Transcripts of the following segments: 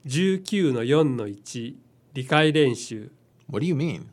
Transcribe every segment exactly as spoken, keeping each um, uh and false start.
じゅうきゅうのよんのいち 理解練習 What do you mean?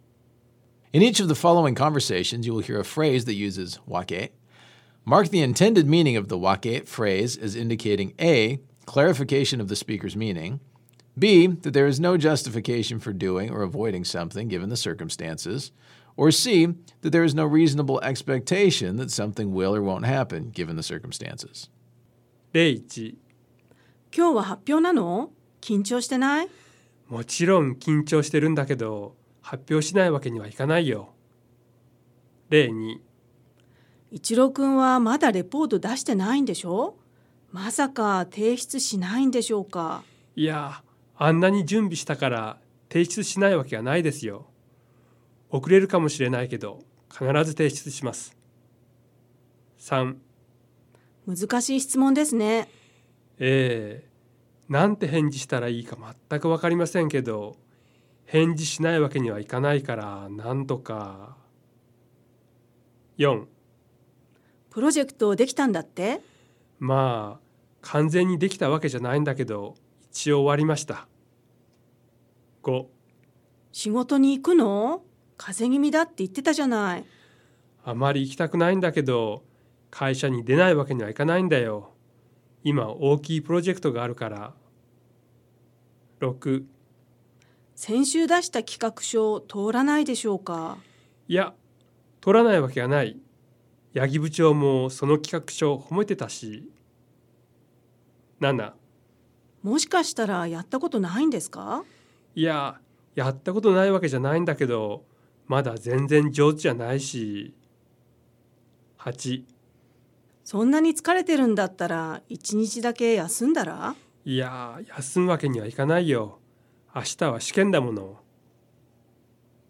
In each of the following conversations, you will hear a phrase that uses wake. Mark the intended meaning of the wake phrase as indicating A, clarification of the speaker's meaning, B, that there is no justification for doing or avoiding something given the circumstances, or C, that there is no reasonable expectation that something will or won't happen given the circumstances. 例いち、 今日は発表なの？緊張してない？ もちろん緊張してるんだけど発表しないわけにはいかないよ。例に、 一郎くんはまだレポート出してないんでしょ？まさか提出しないんでしょうか？ いや、あんなに準備したから提出しないわけがないですよ。遅れるかもしれないけど必ず提出します。さん、 難しい質問ですね。 ええ、なんて返事したらいいか全く分かりませんけど、返事しないわけにはいかないからなんとか。よん、 プロジェクトできたんだって？ まあ完全にできたわけじゃないんだけど一応終わりました。ご、 仕事に行くの？風邪気味だって言ってたじゃない。 あまり行きたくないんだけど会社に出ないわけにはいかないんだよ。今大きいプロジェクトがあるから。ろく、 先週出した企画書通らないでしょうか？ いや、取らないわけがない。八木部長もその企画書褒めてたし。なな、 もしかしたらやったことないんですか？ いや、やったことないわけじゃないんだけどまだ全然上手じゃないし。はち、 そんなに疲れてるんだったら一日だけ休んだら？ いや、休むわけにはいかないよ。明日は試験だもの。